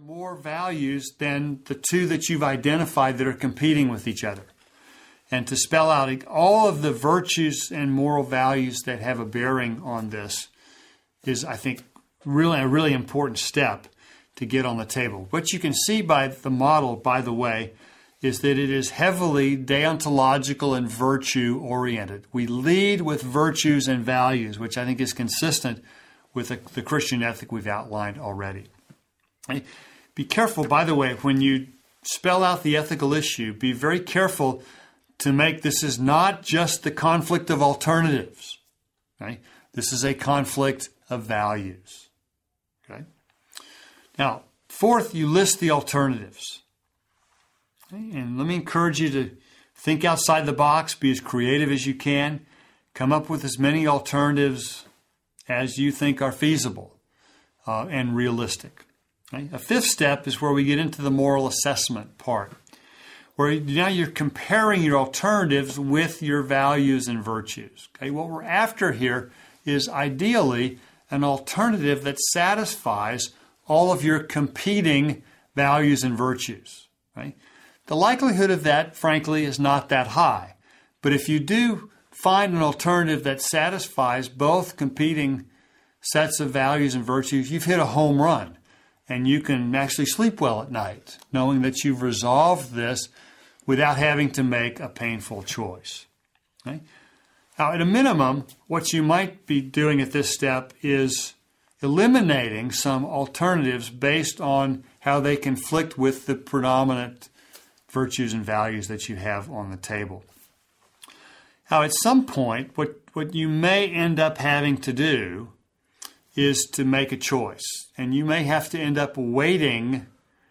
more values than the two that you've identified that are competing with each other. And to spell out all of the virtues and moral values that have a bearing on this is, I think, really a really important step to get on the table. What you can see by the model, by the way, is that it is heavily deontological and virtue-oriented. We lead with virtues and values, which I think is consistent with the Christian ethic we've outlined already. Be careful, by the way, when you spell out the ethical issue, be very careful to make this is not just the conflict of alternatives. Okay? This is a conflict of values. Okay? Now, fourth, you list the alternatives. Okay? And let me encourage you to think outside the box, be as creative as you can, come up with as many alternatives as you think are feasible and realistic. Okay? A fifth step is where we get into the moral assessment part, where now you're comparing your alternatives with your values and virtues. Okay? What we're after here is ideally an alternative that satisfies all of your competing values and virtues. Right? The likelihood of that, frankly, is not that high. But if you do find an alternative that satisfies both competing sets of values and virtues, you've hit a home run. And you can actually sleep well at night, knowing that you've resolved this without having to make a painful choice. Okay? Now, at a minimum, what you might be doing at this step is eliminating some alternatives based on how they conflict with the predominant virtues and values that you have on the table. Now, at some point, what you may end up having to do is to make a choice. And you may have to end up weighting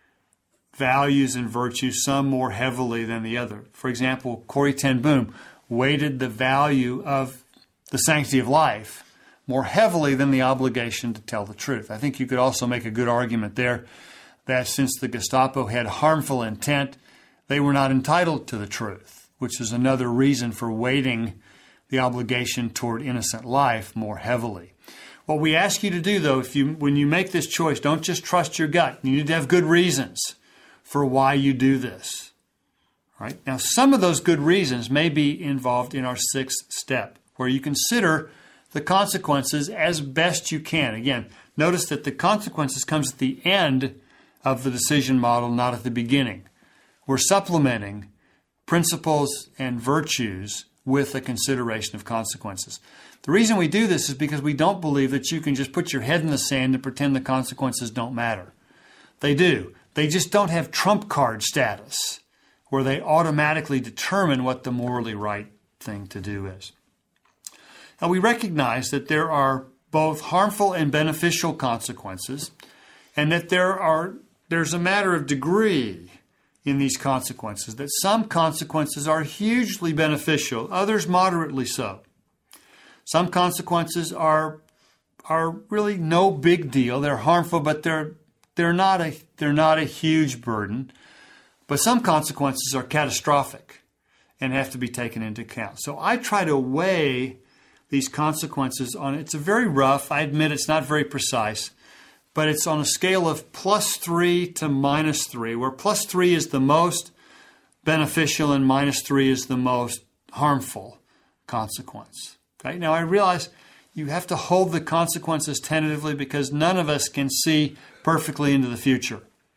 values and virtues, some more heavily than the other. For example, Corrie ten Boom weighted the value of the sanctity of life more heavily than the obligation to tell the truth. I think you could also make a good argument there that since the Gestapo had harmful intent, they were not entitled to the truth, which is another reason for weighting the obligation toward innocent life more heavily. What we ask you to do, though, when you make this choice, don't just trust your gut. You need to have good reasons for why you do this. All right? Now, some of those good reasons may be involved in our sixth step, where you consider the consequences as best you can. Again, notice that the consequences comes at the end of the decision model, not at the beginning. We're supplementing principles and virtues with a consideration of consequences. The reason we do this is because we don't believe that you can just put your head in the sand and pretend the consequences don't matter. They do. They just don't have trump card status, where they automatically determine what the morally right thing to do is. Now, we recognize that there are both harmful and beneficial consequences, and that there's a matter of degree in these consequences, that some consequences are hugely beneficial, others moderately so. Some consequences are really no big deal. They're harmful, but they're not a huge burden. But some consequences are catastrophic and have to be taken into account. So I try to weigh these consequences on, it's a very rough, I admit it's not very precise, but it's on a scale of +3 to -3, where +3 is the most beneficial and -3 is the most harmful consequence. Okay? Now, I realize you have to hold the consequences tentatively because none of us can see perfectly into the future.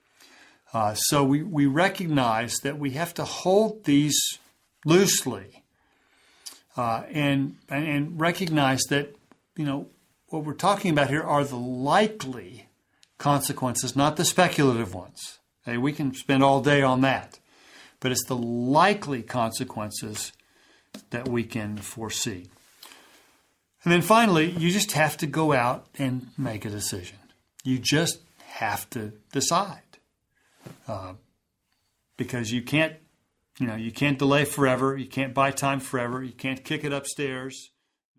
So we recognize that we have to hold these loosely and recognize that, what we're talking about here are the likely consequences, not the speculative ones. Okay? We can spend all day on that. But it's the likely consequences that we can foresee. And then finally, you just have to go out and make a decision. You just have to decide. Because you can't delay forever. You can't buy time forever. You can't kick it upstairs.